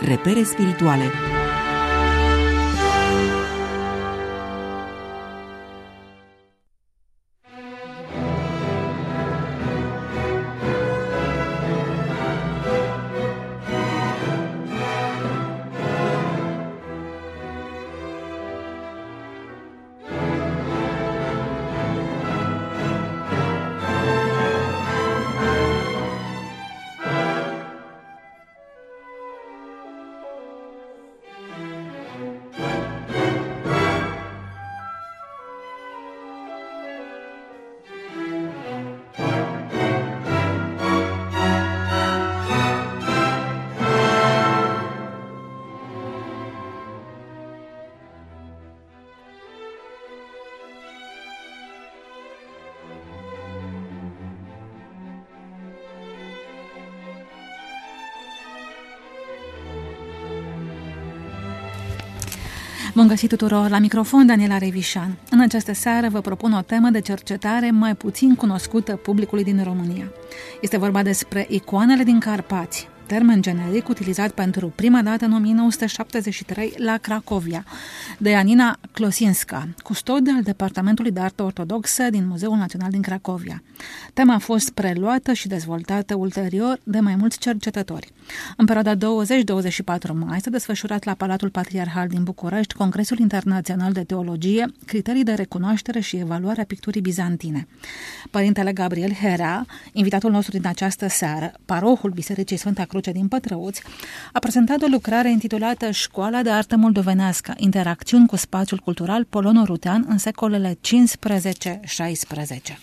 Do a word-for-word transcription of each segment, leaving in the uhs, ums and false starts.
Repere spirituale. Bun găsit tuturor! La microfon Daniela Revișan. În această seară vă propun o temă de cercetare mai puțin cunoscută publicului din România. Este vorba despre icoanele din Carpați, termen generic utilizat pentru prima dată în o mie nouă sute șaptezeci și trei la Cracovia, de Janina Klosinska, custod al Departamentului de Artă Ortodoxă din Muzeul Național din Cracovia. Tema a fost preluată și dezvoltată ulterior de mai mulți cercetători. În perioada douăzeci douăzeci și patru mai s-a desfășurat la Palatul Patriarhal din București Congresul Internațional de Teologie, criterii de recunoaștere și evaluare a picturii bizantine. Părintele Gabriel Herea, invitatul nostru din această seară, parohul Bisericii Sfânta Cruce din Pătrăuți, a prezentat o lucrare intitulată Școala de Artă Moldovenească, interacțiuni cu spațiul cultural polono-rutean în secolele cincisprezece șaisprezece.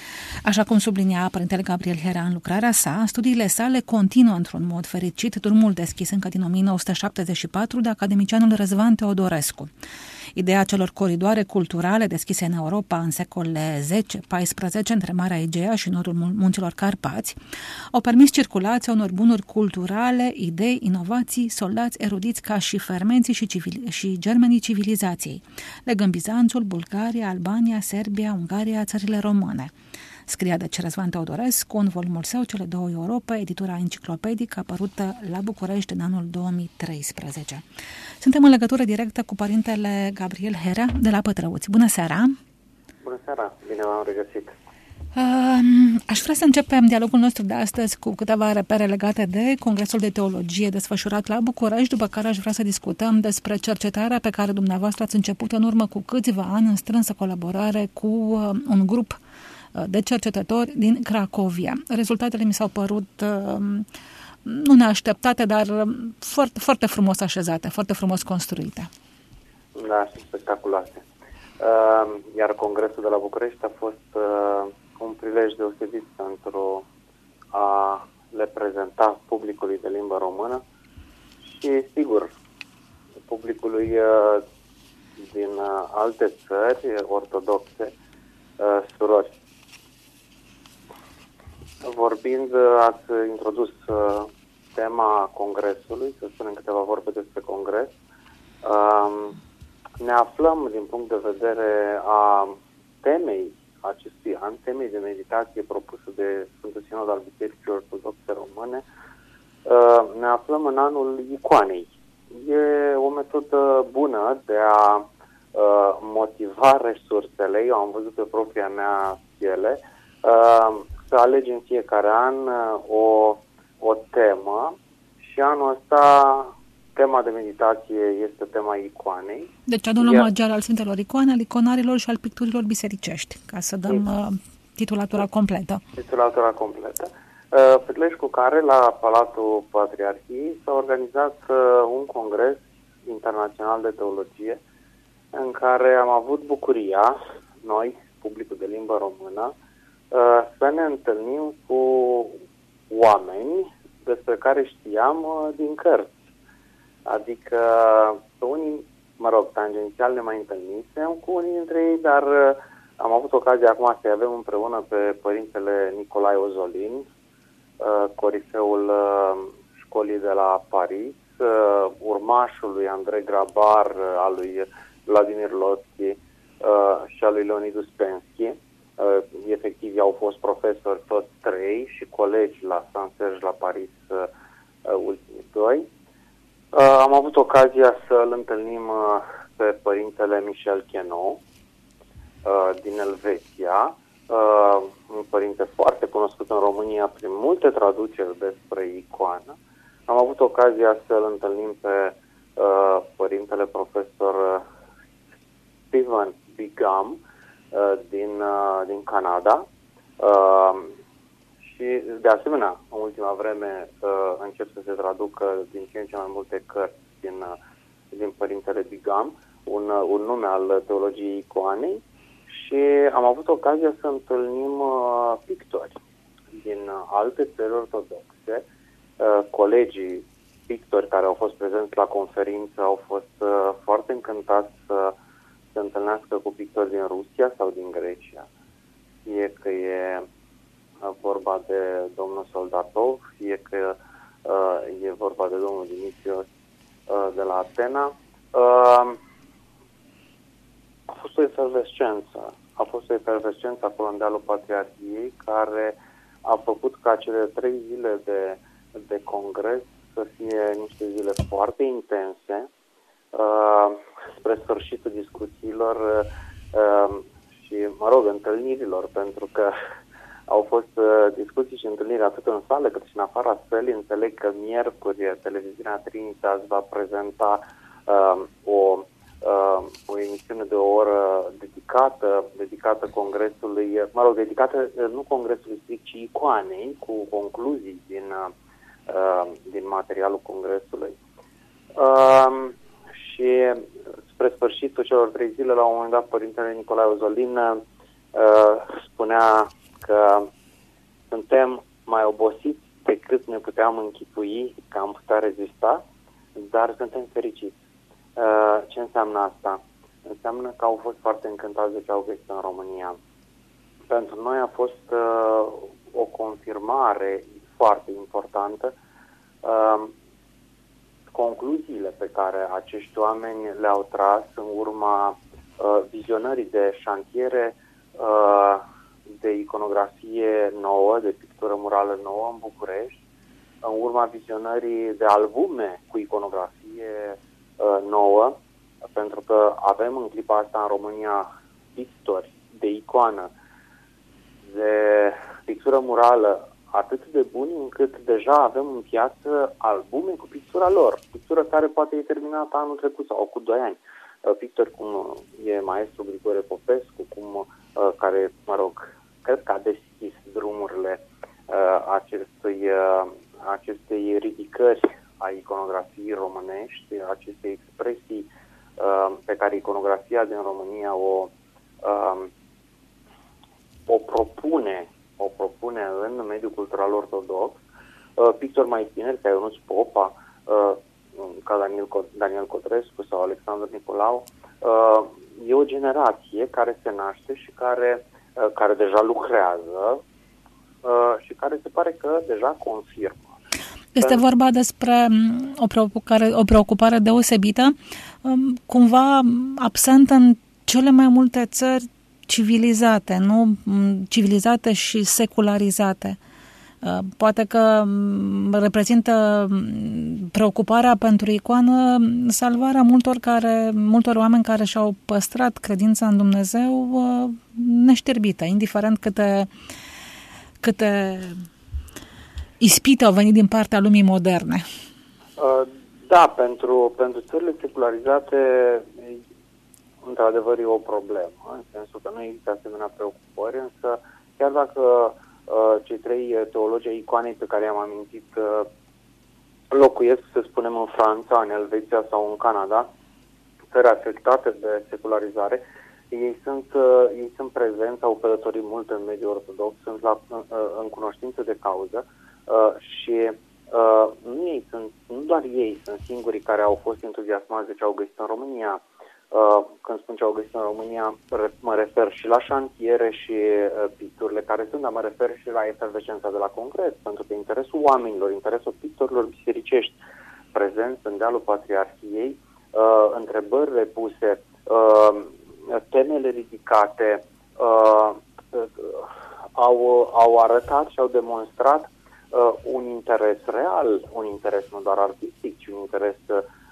Așa cum sublinia părintele Gabriel Herea în lucrarea sa, studiile sale continuă într-un mod fericit drumul deschis încă din o mie nouă sute șaptezeci și patru de academicianul Răzvan Teodorescu. Ideea celor coridoare culturale deschise în Europa în secolele zece paisprezece între Marea Egea și nordul munților Carpați au permis circulația unor bunuri culturale, idei, inovații, soldați erudiți ca și fermenții și, civili- și germenii civilizației, legând Bizanțul, Bulgaria, Albania, Serbia, Ungaria, țările române. Scria de Răzvan Teodorescu în volumul său Cele două Europe, editura enciclopedică apărută la București în anul două mii treisprezece. Suntem în legătură directă cu părintele Gabriel Herea de la Pătrăuți. Bună seara! Bună seara! Bine v-am regăsit! Uh, aș vrea să începem dialogul nostru de astăzi cu câteva repere legate de Congresul de Teologie desfășurat la București, după care aș vrea să discutăm despre cercetarea pe care dumneavoastră ați început în urmă cu câțiva ani în strânsă colaborare cu uh, un grup de cercetători din Cracovia. Rezultatele mi s-au părut uh, nu neașteptate, dar foarte, foarte frumos așezate, foarte frumos construite. Da, și spectaculoase. Uh, iar Congresul de la București a fost uh, un prilej deosebit pentru a le prezenta publicului de limbă română și, sigur, publicului uh, din uh, alte țări ortodoxe, uh, surori. Vorbind, ați introdus uh, tema congresului, să spunem câteva vorbe despre congres. Uh, ne aflăm, din punct de vedere a temei acestui an, temei de meditație propusă de Sfântul Sinod al Bisericii Ortodoxe Române, uh, ne aflăm în anul icoanei. E o metodă bună de a uh, motiva resursele, eu am văzut pe propria mea piele, uh, să alegi în fiecare an o, o temă și anul ăsta tema de meditație este tema icoanei. Deci anul omagiar al Sfintelor Icoane, al iconarilor și al picturilor bisericești, ca să dăm uh, titulatura completă. Titulatura completă. Uh, prilej cu care la Palatul Patriarhiei s-a organizat uh, un congres internațional de teologie în care am avut bucuria, noi, publicul de limbă română, să ne întâlnim cu oameni despre care știam din cărți. Adică pe unii, mă rog, tangențial ne mai întâlnisem cu unii dintre ei, dar am avut ocazia acum să-i avem împreună pe părintele Nicolae Ozolin, corifeul școlii de la Paris, urmașul lui Andrei Grabar, al lui Vladimir Lotski și al lui Leonid Uspensky. Uh, efectiv, au fost profesori toți trei și colegi la Saint-Serge la Paris, uh, ultimii doi. Uh, am avut ocazia să-l întâlnim uh, pe părintele Michel Chenou uh, din Elveția, uh, un părinte foarte cunoscut în România prin multe traduceri despre icoană. Am avut ocazia să-l întâlnim pe uh, părintele profesor uh, Stephen Bigam uh, din, uh, din Canada. Uh, și, de asemenea, în ultima vreme uh, încep să se traducă din ce în ce mai multe cărți din, uh, din părintele Bigam, un, uh, un nume al teologiei icoanei, și am avut ocazia să întâlnim uh, pictori din uh, alte țări ortodoxe. Uh, colegii pictori care au fost prezenți la conferință au fost uh, foarte încântați să se întâlnească cu pictori din Rusia sau din Grecia. Fie că e vorba de domnul Soldatov, fie că uh, e vorba de domnul Dimitrios uh, de la Atena. Uh, a fost o efervescență. A fost o efervescență acolo în dealul Patriarhiei, care a făcut ca cele trei zile de, de congres să fie niște zile foarte intense. Uh, spre sfârșitul discuțiilor uh, și, mă rog, întâlnirilor, pentru că au fost uh, discuții și întâlniri atât în sală cât și în afara sălii. Înțeleg că miercuri televiziunea Trinitas va prezenta uh, o, uh, o emisiune de o oră dedicată, dedicată congresului, mă rog, dedicată nu congresului strict, ci icoanei, cu concluzii din, uh, din materialul congresului. Uh, și spre sfârșitul celor trei zile, la un moment dat, părintele Nicolae Ozolin uh, spunea că suntem mai obosiți decât ne puteam închipui că am putea rezista, dar suntem fericiți. Uh, ce înseamnă asta? Înseamnă că au fost foarte încântați de ce au găsit în România. Pentru noi a fost uh, o confirmare foarte importantă. Uh, concluziile pe care acești oameni le-au tras în urma uh, vizionării de șantiere uh, de iconografie nouă, de pictură murală nouă în București, în urma vizionării de albume cu iconografie uh, nouă, pentru că avem în clipa asta în România pictori de icoană, de pictură murală atât de buni încât deja avem în piață albume cu pictura lor, pictură care poate e terminată anul trecut sau cu doi ani. Pictori cum e maestru Grigore Popescu, cum, care, mă rog, cred că a deschis drumurile acestui, acestei ridicări a iconografiei românești, acestei expresii pe care iconografia din România o, o propune o propune în mediul cultural ortodox. Pictori mai tineri, ca Ionuț Popa, ca Daniel, Daniel Codrescu sau Alexandru Nicolau, e o generație care se naște și care, care deja lucrează și care se pare că deja confirmă. Este vorba despre o preocupare, o preocupare deosebită, cumva absentă în cele mai multe țări civilizate, nu? Civilizate și secularizate. Poate că reprezintă preocuparea pentru icoană salvarea multor, care, multor oameni care și-au păstrat credința în Dumnezeu neșterbită, indiferent câte, câte ispite au venit din partea lumii moderne. Da, pentru, pentru țările secularizate într-adevăr e o problemă, în sensul că nu există asemenea preocupări, însă chiar dacă uh, cei trei teologi ai icoanei pe care i-am amintit uh, locuiesc, să spunem, în Franța, în Elveția sau în Canada, țări afectate de secularizare, ei sunt, uh, ei sunt prezenți, au călătorit mult în mediul ortodox, sunt la, uh, în cunoștință de cauză uh, și uh, nu, ei sunt, nu doar ei sunt singurii care au fost entuziasmați de ce au găsit în România. Uh, când spun ce au găsit în România, mă refer și la șantiere și uh, picturile care sunt, dar mă refer și la efervescența de la congres, pentru că interesul oamenilor, interesul pictorilor bisericești prezenți în dealul Patriarhiei, uh, întrebările puse, uh, temele ridicate, uh, uh, au, au arătat și au demonstrat uh, un interes real, un interes nu doar artistic, ci un interes uh,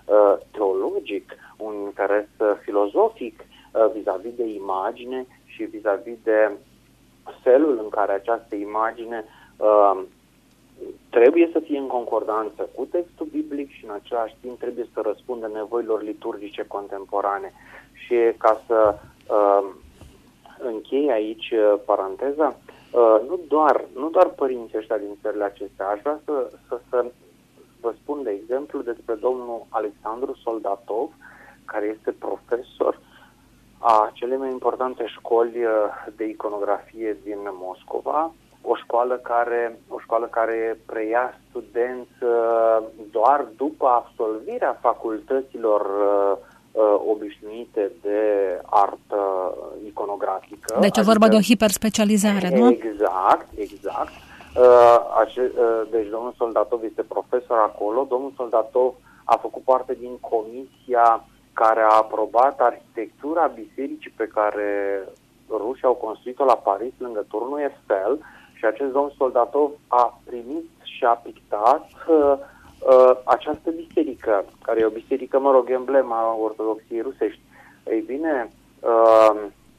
uh, teologic, un interes uh, filozofic uh, vis-a-vis de imagine și vis-a-vis de felul în care această imagine uh, trebuie să fie în concordanță cu textul biblic și în același timp trebuie să răspundă nevoilor liturgice contemporane. Și ca să uh, închei aici uh, paranteza, uh, nu, doar, nu doar părinții ăștia din țările acestea, aș vrea să, să, să vă spun de exemplu despre domnul Alexandru Soldatov, care este profesor a cele mai importante școli uh, de iconografie din Moscova, o școală care, o școală care preia studenți uh, doar după absolvirea facultăților uh, uh, obișnuite de artă iconografică. Deci e adică, vorba de o hiperspecializare, nu? Exact, exact. Uh, ace, uh, deci domnul Soldatov este profesor acolo. Domnul Soldatov a făcut parte din comisia care a aprobat arhitectura bisericii pe care rușii au construit-o la Paris, lângă turnul Eiffel. Și acest domn Soldatov a primit și a pictat uh, uh, această biserică, care e o biserică, mă rog, emblema ortodoxiei rusești. Ei bine, uh,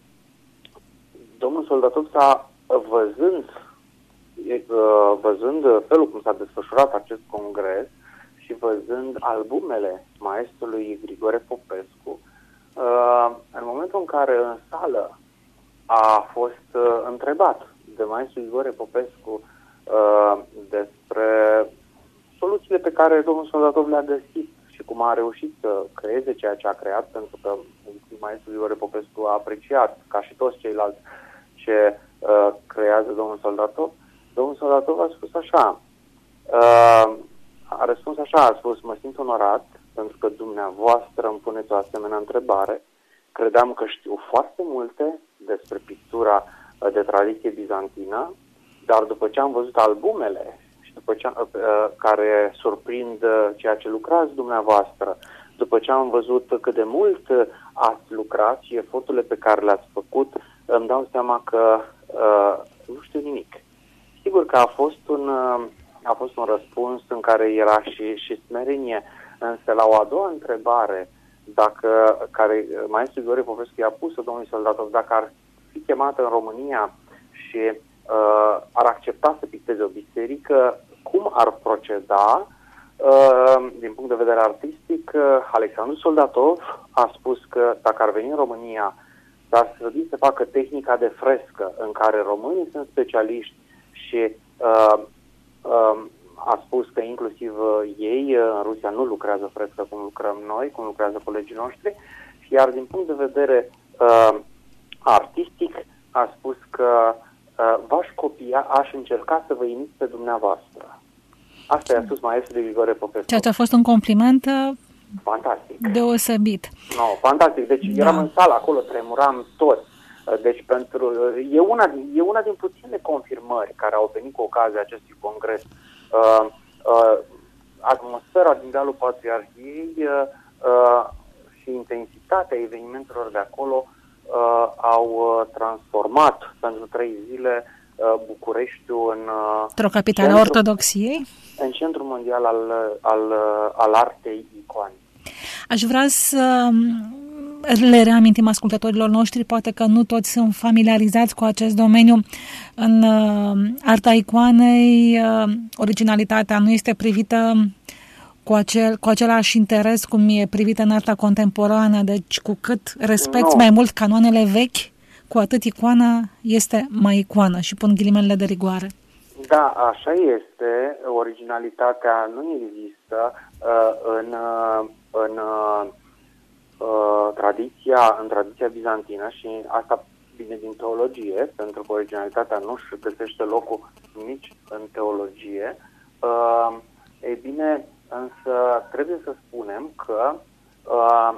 domnul Soldatov s-a văzând, uh, văzând felul cum s-a desfășurat acest congres și văzând albumele maestrului Grigore Popescu, uh, în momentul în care în sală a fost uh, întrebat de maestrul Grigore Popescu uh, despre soluțiile pe care domnul Soldatov le-a găsit și cum a reușit să creeze ceea ce a creat, pentru că maestrul Grigore Popescu a apreciat, ca și toți ceilalți, ce uh, creează domnul Soldatov. Domnul Soldatov a spus așa, uh, a răspuns așa, a spus: mă simt onorat pentru că dumneavoastră îmi puneți o asemenea întrebare. Credeam că știu foarte multe despre pictura de tradiție bizantină, dar după ce am văzut albumele și după ce am, care surprind ceea ce lucrați dumneavoastră, după ce am văzut cât de mult ați lucrat și eforturile pe care le-ați făcut, îmi dau seama că uh, nu știu nimic. Sigur că a fost un, a fost un răspuns în care era și, și smerenie, însă la o a doua întrebare, dacă, care maestrul Grigore Popescu i-a pus-o domnului Soldatov, dacă ar fi chemată în România și uh, ar accepta să picteze o biserică, cum ar proceda uh, din punct de vedere artistic? uh, Alexandru Soldatov a spus că dacă ar veni în România, s-ar strădui să facă tehnica de frescă, în care românii sunt specialiști și uh, uh, a spus că inclusiv uh, ei uh, în Rusia nu lucrează frescă cum lucrăm noi, cum lucrează colegii noștri, iar din punct de vedere uh, artistic a spus că uh, v-aș copia, aș încerca să vă imit pe dumneavoastră. Asta i-a spus maestrul Grigore Popescu. Ceea ce a fost un compliment fantastic. Deosebit. No, fantastic. Deci da. Eram în sală acolo, tremuram toți. Deci pentru, e, una din, e una din puține confirmări care au venit cu ocazia acestui congres. Uh, uh, atmosfera din dealul Patriarhiei uh, uh, și intensitatea evenimentelor de acolo uh, au uh, transformat pentru trei zile uh, Bucureștiul în uh, într-o capitală a ortodoxiei? În centrul mondial al, al, al artei icoane. Aș vrea să le reamintim ascultătorilor noștri, poate că nu toți sunt familiarizați cu acest domeniu. În uh, arta icoanei, uh, originalitatea nu este privită cu, acel, cu același interes cum e privită în arta contemporană, deci cu cât respecti no. mai mult canoanele vechi, cu atât icoana este mai icoană, și pun ghilimele de rigoare. Da, așa este. Originalitatea nu există uh, în, uh, în uh, uh, tradiția, în tradiția bizantină, și asta vine din teologie, pentru că originalitatea nu își găsește locul nici în teologie. Uh, ei bine, însă trebuie să spunem că uh,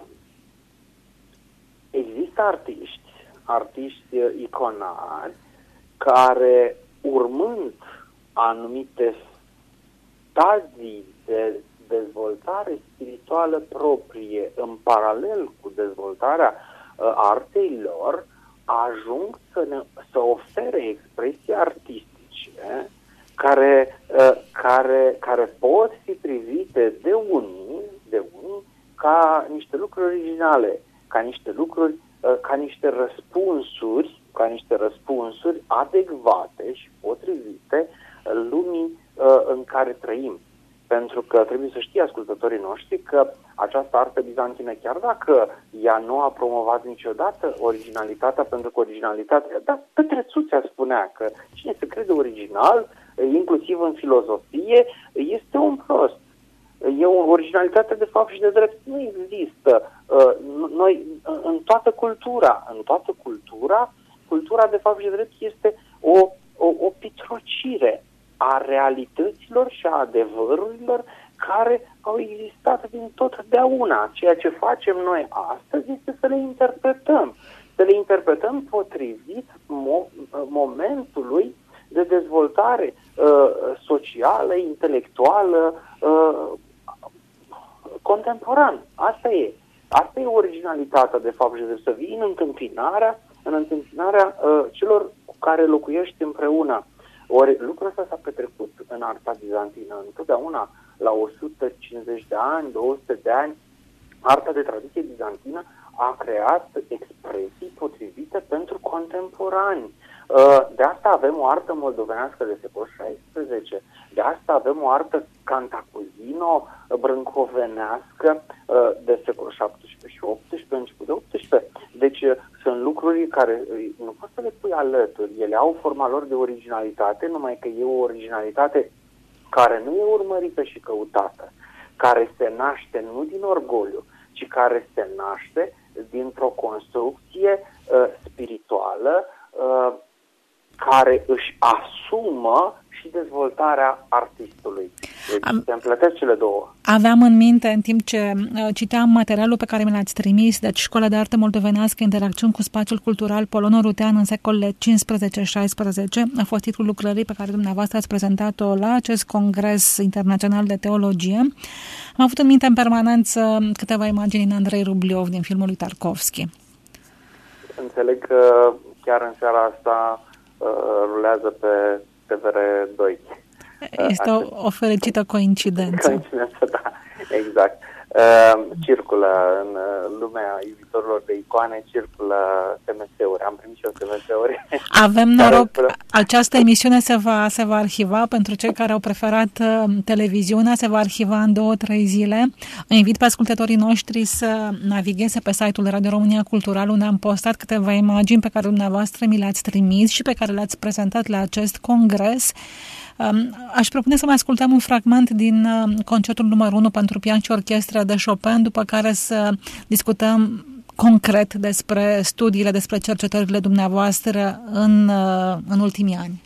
există artiști, artiști iconari care, urmând anumite stadii de dezvoltare spirituală proprie în paralel cu dezvoltarea uh, artei lor, ajung să, ne, să ofere expresii artistice care, uh, care, care pot fi privite de unii, de unii ca niște lucruri originale, ca niște lucruri, ca niște răspunsuri, ca niște răspunsuri adecvate și potrivite lumii în care trăim. Pentru că trebuie să știe ascultătorii noștri că această artă bizantină, chiar dacă ea nu a promovat niciodată originalitatea, pentru că originalitatea, dar Petrețuțea spunea că cine se crede original, inclusiv în filozofie, este un prost. E o originalitate de fapt și de drept nu există. Noi, în toată cultura, în toată cultura, cultura de fapt și de drept este o, o, o pitrocire a realităților și a adevărurilor care au existat din totdeauna. Ceea ce facem noi astăzi este să le interpretăm. Să le interpretăm potrivit mo- momentului de dezvoltare uh, socială, intelectuală, uh, contemporan. Asta e. Asta e originalitatea, de fapt, și de să vii în întâmpinarea, în întâmpinarea uh, celor cu care locuiești împreună. Ori lucrul ăsta s-a petrecut în arta bizantină întotdeauna, la o sută cincizeci de ani, două sute de ani. Arta de tradiție bizantină a creat expresii potrivite pentru contemporani. De asta avem o artă moldovenească de secol șaisprezece, de asta avem o artă cantacuzino brâncovenească de secol șaptesprezece și optsprezece, început de optsprezece. Deci sunt lucruri care nu poți să le pui alături, ele au forma lor de originalitate, numai că e o originalitate care nu e urmărită și căutată, care se naște nu din orgoliu, ci care se naște dintr-o construcție uh, spirituală uh, care își asumă și dezvoltarea artistului. Deci Am... se împletesc cele două. Aveam în minte, în timp ce uh, citeam materialul pe care mi l-ați trimis, deci Școala de Artă Moldovenească, interacțiuni cu spațiul cultural polon-rutean în secolele cincisprezece șaisprezece, a fost titlul lucrării pe care dumneavoastră ați prezentat-o la acest congres internațional de teologie. Am avut în minte în permanență câteva imagini din Andrei Rubliov, din filmul lui Tarkovski. Înțeleg că chiar în seara asta uh, rulează pe T V R doi. Este o, o fericită coincidență. Coincidență, da, exact. Uh, circulă în lumea iubitorilor de icoane, circulă S M S-uri. Am primit și eu S M S-uri. Avem noroc. Această emisiune se va, se va arhiva pentru cei care au preferat uh, televiziunea, se va arhiva în două, trei zile. Îi invit pe ascultătorii noștri să navigheze pe site-ul Radio România Cultural, unde am postat câteva imagini pe care dumneavoastră mi le-ați trimis și pe care le-ați prezentat la acest congres. Aș propune să mai ascultăm un fragment din concertul numărul unu pentru pian și orchestră de Chopin, după care să discutăm concret despre studiile, despre cercetările dumneavoastră în, în ultimii ani.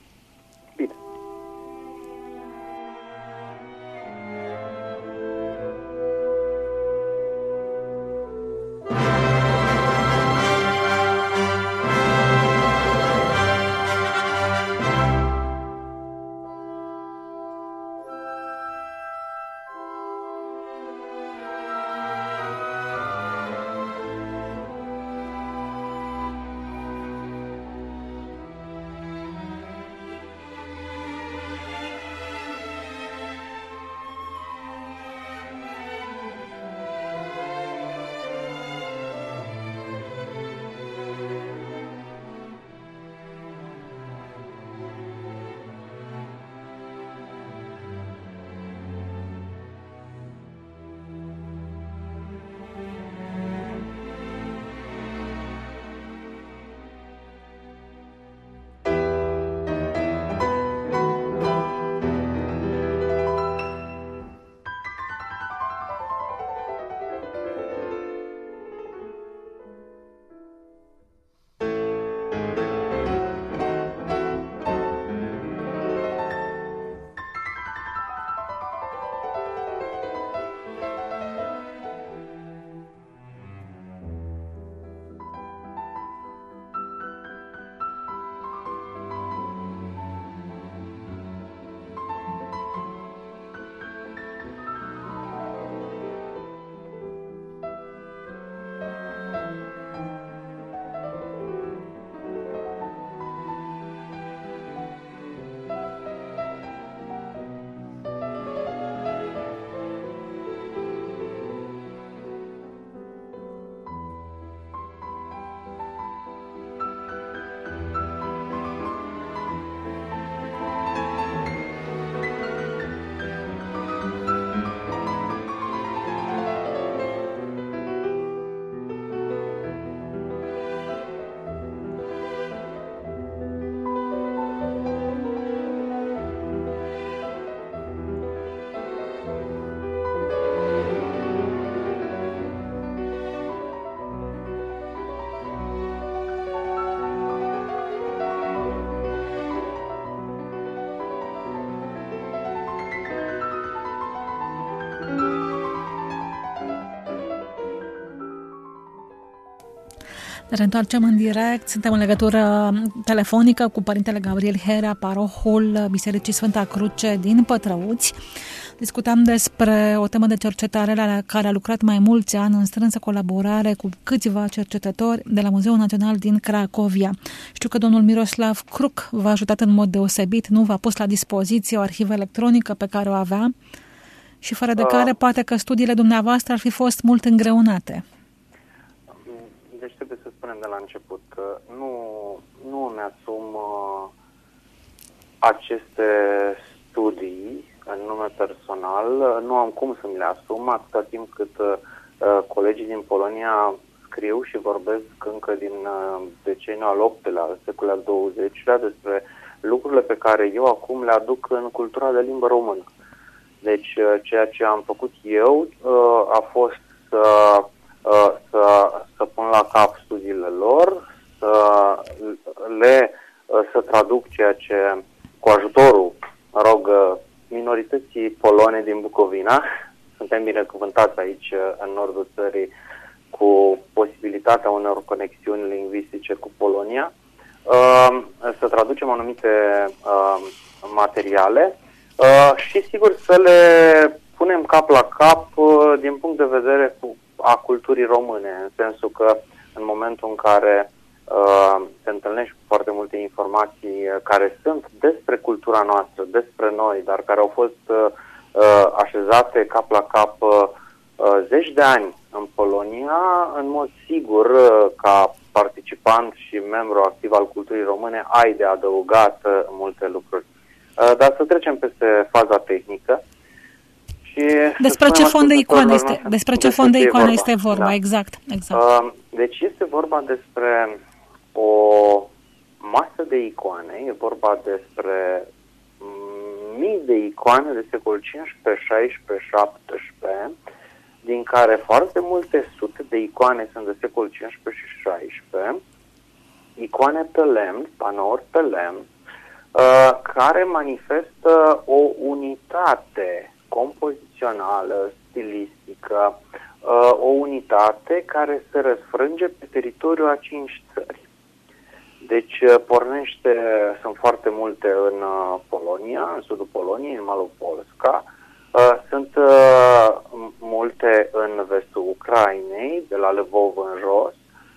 Reîntoarcem în direct. Suntem în legătură telefonică cu Părintele Gabriel Herea, parohul Bisericii Sfânta Cruce din Pătrăuți. Discutam despre o temă de cercetare la care a lucrat mai mulți ani în strânsă colaborare cu câțiva cercetători de la Muzeul Național din Cracovia. Știu că domnul Miroslav Kruc v-a ajutat în mod deosebit, nu v-a pus la dispoziție o arhivă electronică pe care o avea și fără de care poate că studiile dumneavoastră ar fi fost mult îngreunate. Deci trebuie să spunem de la început că nu, nu ne asum uh, aceste studii în nume personal, nu am cum să mi le asum atâta timp cât uh, colegii din Polonia scriu și vorbesc încă din uh, deceniul al optelea, al secolului al douăzecilea despre lucrurile pe care eu acum le aduc în cultura de limbă română. Deci uh, ceea ce am făcut eu uh, a fost să Uh, să, să pun la cap studiile lor, să le uh, să traduc ceea ce, cu ajutorul, mă rog, minorității polone din Bucovina. Suntem binecuvântați aici în nordul țării cu posibilitatea unor conexiuni lingvistice cu Polonia, uh, să traducem anumite uh, materiale uh, și sigur să le punem cap la cap uh, din punct de vedere cu a culturii române, în sensul că în momentul în care uh, te întâlnești cu foarte multe informații care sunt despre cultura noastră, despre noi, dar care au fost uh, așezate cap la cap uh, zeci de ani în Polonia, în mod sigur, uh, ca participant și membru activ al culturii române, ai de adăugat uh, multe lucruri. Uh, dar să trecem peste faza tehnică. Despre ce fond de icoană este, despre ce fond de icoană este vorba, da. exact. exact. Uh, deci este vorba despre o masă de icoane, e vorba despre mii de icoane de secolul cincisprezece, șaisprezece, șaptesprezece, din care foarte multe sute de icoane sunt de secolul cincisprezece și șaisprezece, icoane pe lemn, panouri pe lemn, uh, care manifestă o unitate compozițională, stilistică, o unitate care se răsfrânge pe teritoriul a cinci țări. Deci pornește, sunt foarte multe în Polonia, în sudul Poloniei, în malul Polska, sunt multe în vestul Ucrainei, de la Lvov în jos,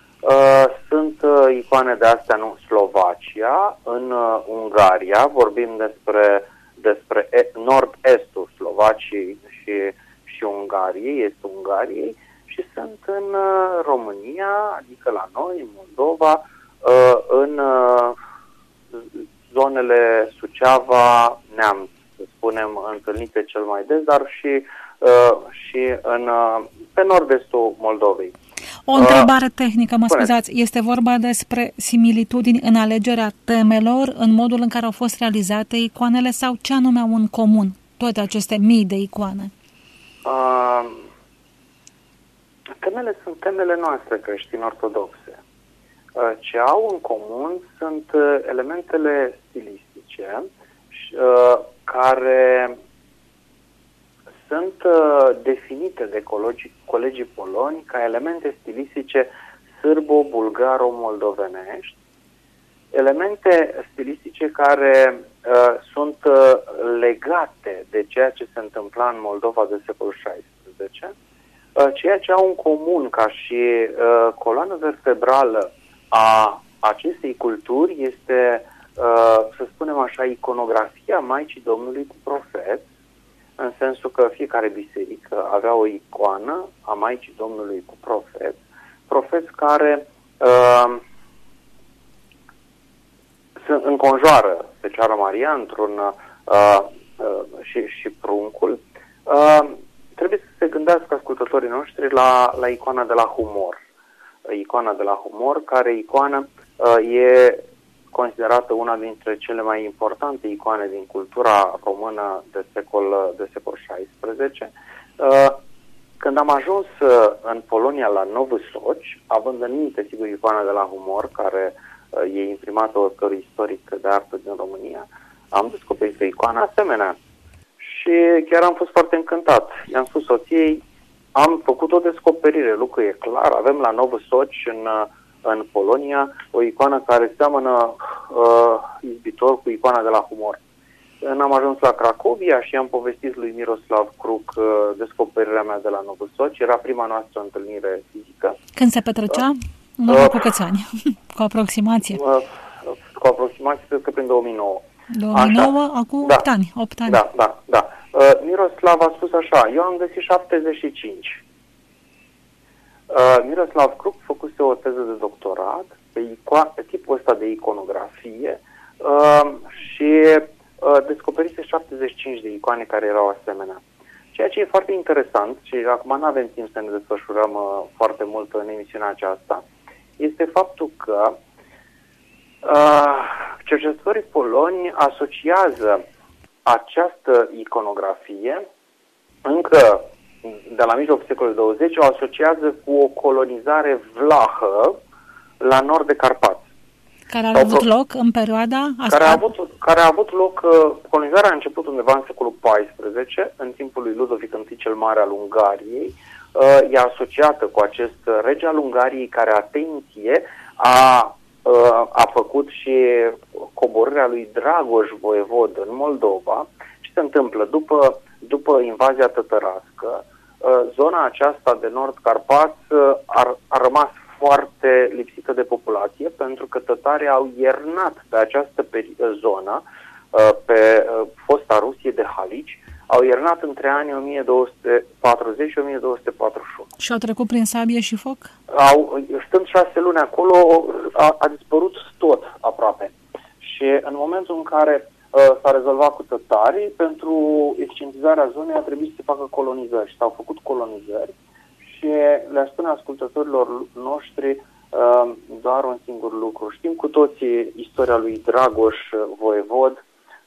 sunt icoane de astea în Slovacia, în Ungaria, vorbim despre despre nord-estul Slovaciei și, și Ungariei, estul Ungariei, și sunt în uh, România, adică la noi, în Moldova, uh, în uh, zonele Suceava, Neamț, să spunem, întâlnite cel mai des, dar și, uh, și în, uh, pe nord-estul Moldovei. O întrebare tehnică, mă scuzați. Este vorba despre similitudini în alegerea temelor, în modul în care au fost realizate icoanele sau ce anume au în comun toate aceste mii de icoane? Uh, temele sunt temele noastre creștin-ortodoxe. Uh, ce au în comun sunt uh, elementele stilistice uh, care sunt uh, definite de colegii, colegii poloni ca elemente stilistice sârbo-bulgaro-moldovenești, elemente stilistice care uh, sunt uh, legate de ceea ce se întâmpla în Moldova de secolul șaisprezece, uh, ceea ce au în comun ca și uh, coloană vertebrală a acestei culturi este, uh, să spunem așa, iconografia Maicii Domnului cu profet, în sensul că fiecare biserică avea o icoană a Maicii Domnului cu profet, profeți care uh, se înconjoară Fecioara Maria într-un uh, uh, și, și pruncul. Uh, trebuie să se gândească ascultătorii noștri la, la icoana de la Humor. Icoana de la Humor, care icoană uh, e considerată una dintre cele mai importante icoane din cultura română de secol, de secol șaisprezece. Când am ajuns în Polonia la Nowy Sącz, având în minte, sigur, icoana de la Humor, care e imprimată oricărui istoric de artă din România, am descoperit o icoană asemenea. Și chiar am fost foarte încântat. I-am spus soției, am făcut o descoperire, lucru e clar, avem la Nowy Sącz în în Polonia, o icoană care seamănă uh, izbitor cu icoana de la Humor. Am ajuns la Cracovia și am povestit lui Miroslav Kruc uh, descoperirea mea de la Novosoci. Era prima noastră întâlnire fizică. Când se petrecea? În urmă uh, cu câți ani? Cu aproximație? Uh, cu aproximație, cred că prin două mii nouă. două mii nouă, așa? Acum da. opt ani. opt ani. Da, da, da. Uh, Miroslav a spus așa, eu am găsit șaptezeci și cinci. Uh, Miroslav Kruc făcuse o teză de doctorat pe, ico- pe tipul ăsta de iconografie uh, și uh, descoperise șaptezeci și cinci de icoane care erau asemenea. Ceea ce e foarte interesant, și acum nu avem timp să ne desfășurăm uh, foarte mult în emisiunea aceasta, este faptul că uh, cercetătorii poloni asociază această iconografie încă de la mijlocul secolului douăzeci, o asociază cu o colonizare vlahă la nord de Carpați. Care a avut loc în perioada asta? Care a avut, care a avut loc, colonizarea a început undeva în secolul paisprezece, în timpul lui Ludovic I cel Mare al Ungariei. E asociată cu acest rege al Ungariei care, atenție, a, a făcut și coborârea lui Dragoș voievod în Moldova. Ce se întâmplă? După După invazia tătărască, zona aceasta de Nord-Carpați a, a rămas foarte lipsită de populație, pentru că tătarii au iernat pe această zonă, pe fosta Rusie de Halici, au iernat între anii o mie două sute patruzeci și o mie două sute patruzeci și unu. Și au trecut prin sabie și foc? Au, stând șase luni acolo, a, a dispărut tot aproape. Și în momentul în care s-a rezolvat cu tătarii, pentru eficientizarea zonei a trebuit să se facă colonizări și s-au făcut colonizări și le spune ascultătorilor noștri doar un singur lucru. Știm cu toții istoria lui Dragoș voievod,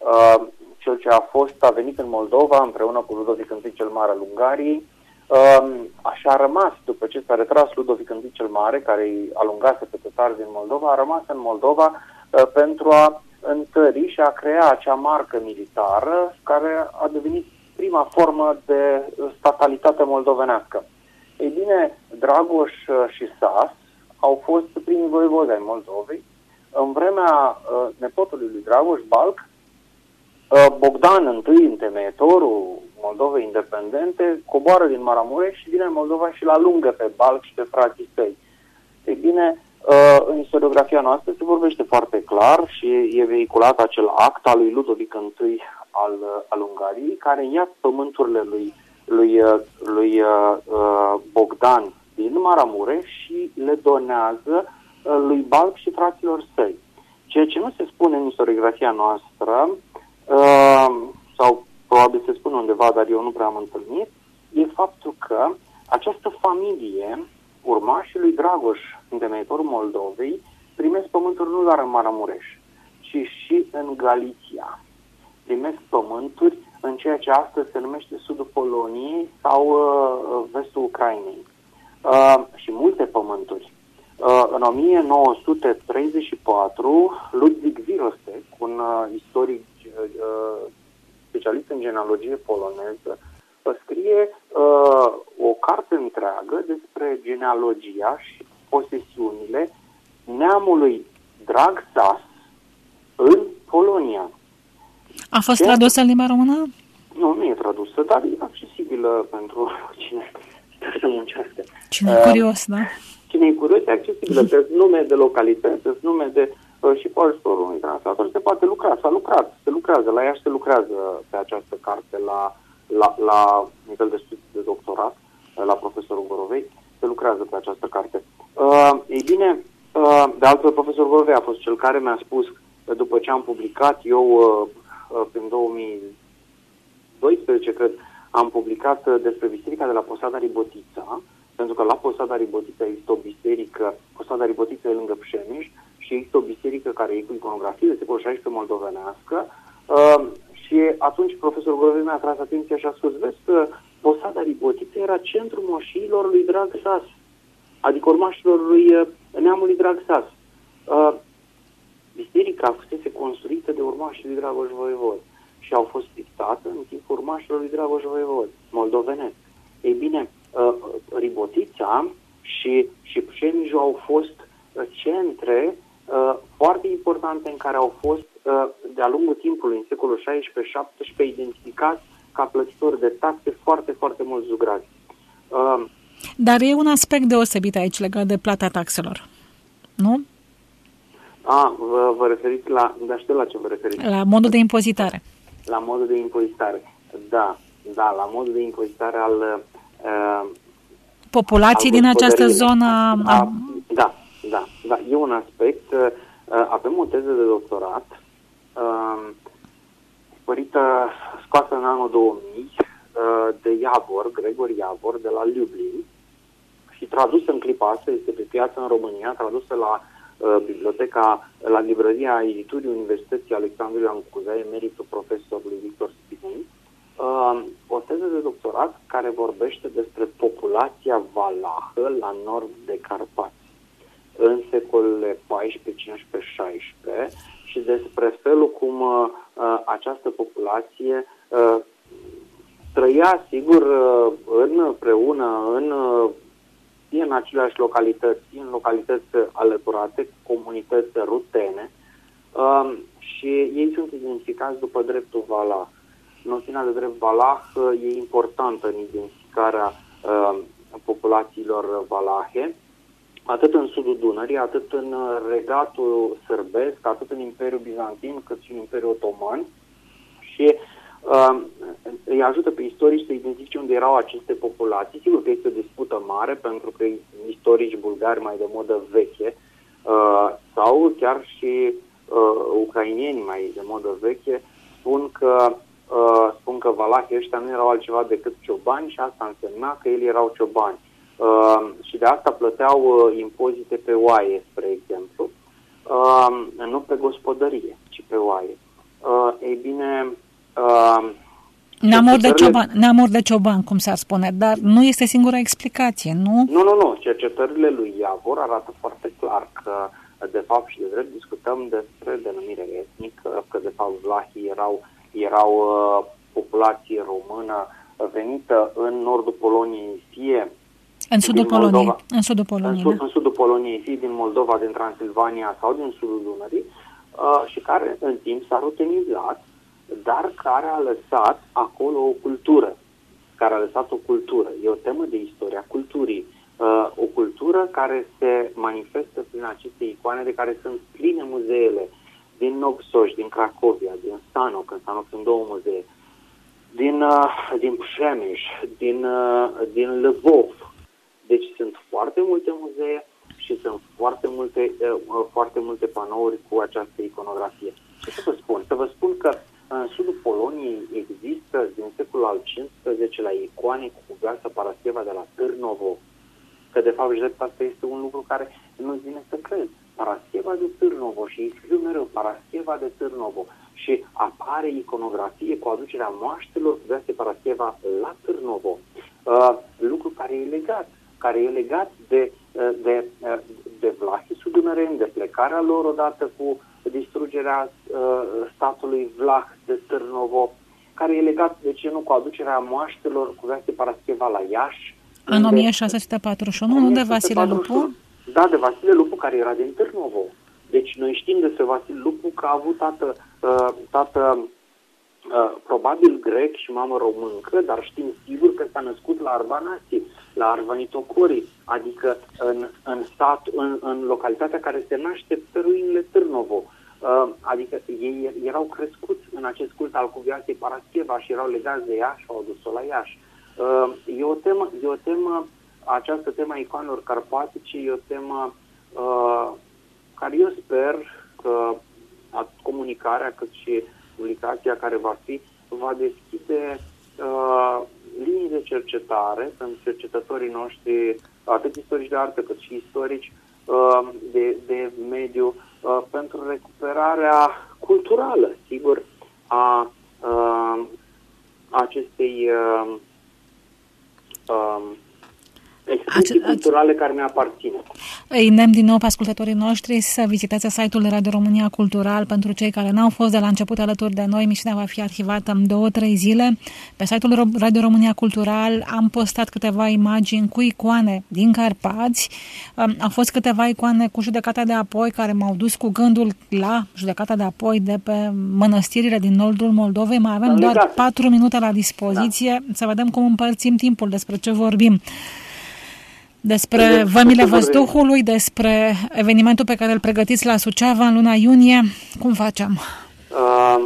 cel ce a fost, a venit în Moldova împreună cu Ludovic I cel Mare al Ungariei, așa a rămas, după ce s-a retras Ludovic I cel Mare, care îi alungase pe tătari din Moldova, a rămas în Moldova pentru a întări și a crea acea marcă militară care a devenit prima formă de statalitate moldovenească. Ei bine, Dragoș și Sas au fost primii voievodi ai Moldovei. În vremea uh, nepotului lui Dragoș, Balc, uh, Bogdan I, întemeietorul Moldovei independente, coboară din Maramureș și vine în Moldova și l-alungă pe Balc și pe frații săi. Ei bine, Uh, în istoriografia noastră se vorbește foarte clar și e vehiculat acel act al lui Ludovic I al, al Ungariei, care ia pământurile lui, lui, lui uh, Bogdan din Maramureș și le donează uh, lui Balc și fraților săi. Ceea ce nu se spune în istoriografia noastră, uh, sau probabil se spune undeva, dar eu nu prea am întâlnit, e faptul că această familie, urmașii lui Dragoș, întemeitorul Moldovei, primesc pământuri nu doar în Maramureș, ci și în Galiția. Primesc pământuri în ceea ce astăzi se numește sudul Poloniei sau uh, vestul Ucrainei. Uh, și multe pământuri. Uh, în o mie nouă sute treizeci și patru, Ludwig Virostek, un uh, istoric uh, specialist în genealogie poloneză, scrie uh, o carte întreagă despre genealogia și posesiunile neamului Dragsas în Polonia. A fost tradusă în limba română? Nu, nu e tradusă, dar e accesibilă pentru cine stă să muncească. Cine e curios, uh, da? Cine e curios e accesibilă. Sunt nume de localități, sunt nume de... Uh, și pe ajutorul unui translator se poate lucra. S-a lucrat, se lucrează. La Iași se lucrează pe această carte la... La, la nivel de studii de doctorat, la profesorul Gorovei, se lucrează pe această carte. Uh, ei bine, uh, de altfel, profesorul Gorovei a fost cel care mi-a spus, că după ce am publicat, eu, uh, uh, prin două mii doisprezece, cred, am publicat uh, despre biserica de la Posada Ribotița, pentru că la Posada Ribotița există o biserică, Posada Ribotița e lângă Pșeneș, și există o biserică care e cu iconografie de secolul șaisprezece moldovenească, uh, și atunci profesorul Gorovei mi-a tras atenția și a spus, vezi că Posada Ribotiță era centrul moșiilor lui Dragsas, adică urmașilor lui neamului Dragsas. Uh, biserica fusese construită de urmașii lui Dragoș voievod și au fost pictate în timpul urmașilor lui Dragoș voievod, moldovenesc. Ei bine, uh, Ribotița și, și Pșenișul au fost centre uh, foarte importante în care au fost uh, de-a lungul timpului, în secolul șaisprezece șaptesprezece, identificați ca plătitori de taxe foarte, foarte mulți zugravi. Uh, Dar e un aspect deosebit aici legat de plata taxelor, nu? A, vă, vă referiți la... Dar știu la ce vă referiți. La modul de impozitare. La modul de impozitare. Da, da, la modul de impozitare al... Uh, populației din această zonă... A, da, da, da. E un aspect. Uh, avem o teză de doctorat uh, spărită, scoasă în anul două mii uh, de Iavor, Gregor Iavor, de la Lublin și tradusă în clipa asta, este pe piață în România, tradusă la uh, biblioteca, la librăria editurii Universității Alexandru Ioan Cuza, emeritul profesorului Victor Spinei, uh, o teză de doctorat care vorbește despre populația valahă la nord de Carpați în secolele paisprezece, cincisprezece, șaisprezece și despre felul cum uh, această populație uh, trăia, sigur, uh, împreună, în, uh, în aceleași localități, în localități alăturate, comunități rutene, uh, și ei sunt identificați după dreptul valah. Noțiunea de drept valah uh, e importantă în identificarea uh, populațiilor valahe, atât în sudul Dunării, atât în regatul sârbesc, atât în Imperiul Bizantin, cât și în Imperiul Otoman. Și uh, îi ajută pe istorici să identifice unde erau aceste populații. Sigur că este o dispută mare, pentru că istorici bulgari mai de modă veche, uh, sau chiar și uh, ucrainieni mai de modă veche, spun că, uh, spun că valahii ăștia nu erau altceva decât ciobani și asta însemna că ei erau ciobani. Uh, și de asta plăteau uh, impozite pe oaie, spre exemplu, uh, nu pe gospodărie, ci pe oaie. Uh, ei bine... Uh, neamor, de cioban, neamor de cioban, cum s-ar spune, dar nu este singura explicație, nu? Nu, nu, nu. Cercetările lui Iavor arată foarte clar că, de fapt și de drept, discutăm despre denumire etnică, că, de fapt, vlahii erau, erau uh, populație română venită în nordul Poloniei, fie În sudul Poloniei. În sudul Poloniei, în, sud, în sudul Poloniei, fie din Moldova, din Transilvania sau din sudul Dunării, uh, și care în timp s-a rutenizat, dar care a lăsat acolo o cultură. Care a lăsat o cultură. E o temă de istoria culturii. Uh, o cultură care se manifestă prin aceste icoane de care sunt pline muzeele din Nogsoș, din Cracovia, din Sanok, în Sanok sunt două muzee, din, uh, din Pșemeș, din, uh, din Lvov. Deci sunt foarte multe muzee și sunt foarte multe, uh, foarte multe panouri cu această iconografie. Ce să vă spun? Să vă spun că în sudul Poloniei există din secolul al cincisprezecelea icoane cu Viața Parascheva de la Târnovo. Că de fapt, drept, asta este un lucru care nu-ți vine să crezi. Parascheva de Târnovo și îi scriu mereu Parascheva de Târnovo și apare iconografie cu aducerea moaștelor cu Viața Parascheva la Târnovo. Uh, lucru care e legat. care e legat de, de, de vlahii sudunăreni, de plecarea lor odată cu distrugerea uh, statului vlah de Târnovo, care e legat, de ce nu, cu aducerea moaștelor cu Viața Parascheva la Iași. În o mie șase sute patruzeci și unu, nu de Vasile Lupu? Da, de Vasile Lupu, care era din Târnovo. Deci noi știm despre Vasile Lupu că a avut tată, uh, tată Uh, probabil grec și mamă româncă, dar știm sigur că s-a născut la Arvanasi, la Arvanitocori, adică în, în stat, în, în localitatea care se naște pe ruinele Târnovo. Uh, adică ei erau crescuți în acest cult al Cuviaței Parascheva și erau legați de Iași și au adus-o la Iași. Uh, e o temă, e o temă, această temă a icoanelor carpatice e o temă uh, care eu sper că atât comunicarea cât și publicația care va fi, va deschide uh, linii de cercetare pentru cercetătorii noștri, atât istorici de artă cât și istorici uh, de, de mediu, uh, pentru recuperarea culturală, sigur, a uh, acestei uh, uh, instituții culturale care ne aparțin. Îi îndemn din nou pe ascultătorii noștri să viziteze site-ul Radio România Cultural. Pentru cei care n-au fost de la început alături de noi, emisiunea va fi arhivată în două, trei zile. Pe site-ul Radio România Cultural am postat câteva imagini cu icoane din Carpați. Au fost câteva icoane cu judecata de apoi care m-au dus cu gândul la judecata de apoi de pe mănăstirile din nordul Moldovei. Mai avem doar patru minute la dispoziție. Da. Să vedem cum împărțim timpul, despre ce vorbim. Despre vămile văzduhului, despre evenimentul pe care îl pregătiți la Suceava în luna iunie. Cum facem? Uh,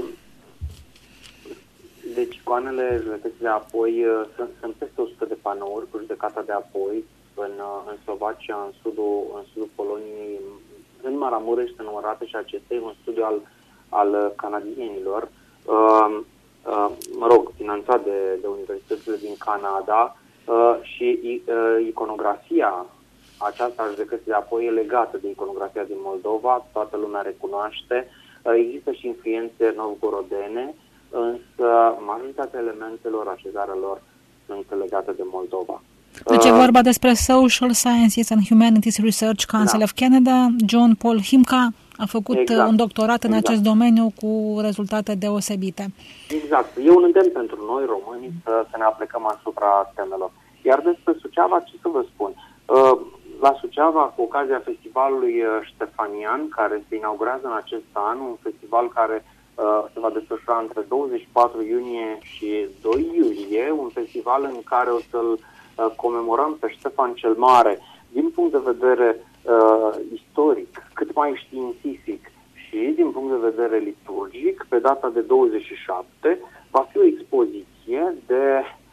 deci, icoanele judecății de apoi uh, sunt, sunt peste o sută de panouri cu judecata de apoi în, uh, în Slovacia, în sudul, în sudul Poloniei, în Maramureș, în Orateș și acestei, un studiu al, al canadienilor, uh, uh, mă rog, finanțat de, de universitățile din Canada. Uh, și uh, iconografia aceasta a judecății de apoi e legată de iconografia din Moldova, toată lumea recunoaște. Uh, există și influențe novgorodene, însă majoritatea elementelor, așezarelor sunt legate de Moldova. Deci e vorba despre Social Sciences and Humanities Research Council da. of Canada. John Paul Himka a făcut exact. un doctorat în exact. acest domeniu cu rezultate deosebite. Exact. E un îndemn pentru noi, românii, să, să ne aplicăm asupra temelor. Iar despre Suceava, ce să vă spun? La Suceava, cu ocazia festivalului Ștefanian, care se inaugurează în acest an, un festival care se va desfășura între douăzeci și patru iunie și doi iulie, un festival în care o să-l comemorăm pe Ștefan cel Mare din punct de vedere uh, istoric, cât mai științific și din punct de vedere liturgic. Pe data de douăzeci și șapte va fi o expoziție de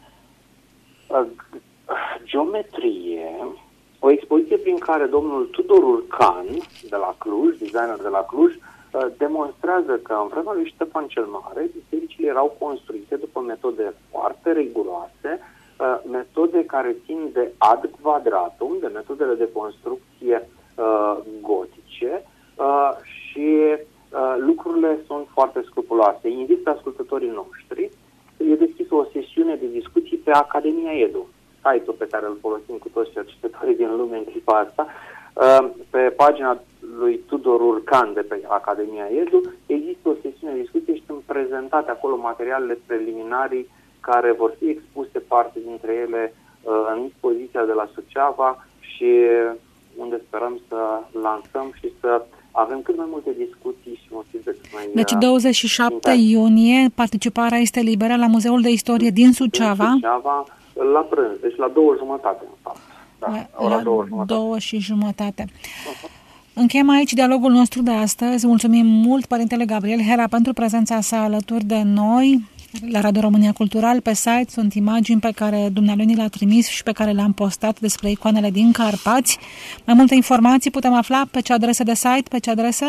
uh, geometrie, o expoziție prin care domnul Tudor Urcan de la Cluj, designer de la Cluj, uh, demonstrează că în vremea lui Ștefan cel Mare bisericile erau construite după metode foarte riguroase, metode care țin de ad quadratum, de metodele de construcție uh, gotice uh, și uh, lucrurile sunt foarte scrupuloase. Invit pe ascultătorii noștri să e deschisă o sesiune de discuții pe Academia Edu, site-ul pe care îl folosim cu toți cercetătorii din lume în clipa asta. Uh, pe pagina lui Tudor Urcan de pe Academia Edu există o sesiune de discuție și sunt prezentate acolo materialele preliminarii care vor fi expuse, parte dintre ele în expoziția de la Suceava și unde sperăm să lansăm și să avem cât mai multe discuții și un feedback mai Deci douăzeci și șapte iunie, participarea este liberă la Muzeul de Istorie din Suceava. Din Suceava, la prânz, deci la două jumătate, în fapt. Da, la la două, jumătate. două și jumătate. Uh-huh. Încheiem aici dialogul nostru de astăzi. Mulțumim mult Părintele Gabriel Hera pentru prezența sa alături de noi. La Radio România Cultural, pe site, sunt imagini pe care dumnealui ni le-a trimis și pe care le-am postat despre icoanele din Carpați. Mai multe informații putem afla pe ce adresă de site, pe ce adresă?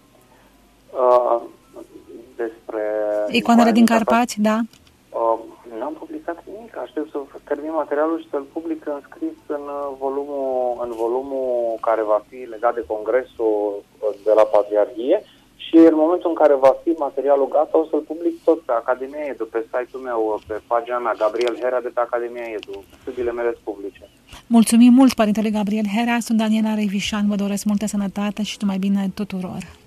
Uh, despre icoanele din Carpați, da. Uh, n-am publicat nimic, aștept să termin materialul și să-l public înscris în volumul, în volumul care va fi legat de congresul de la Patriarhie. Și în momentul în care va fi materialul gata, o să-l public tot pe Academia Edu, pe site-ul meu, pe pagina mea, Gabriel Hera de pe Academia Edu, studiile mele publice. Mulțumim mult, Părintele Gabriel Hera, sunt Daniela Revișan, vă doresc multă sănătate și numai bine tuturor.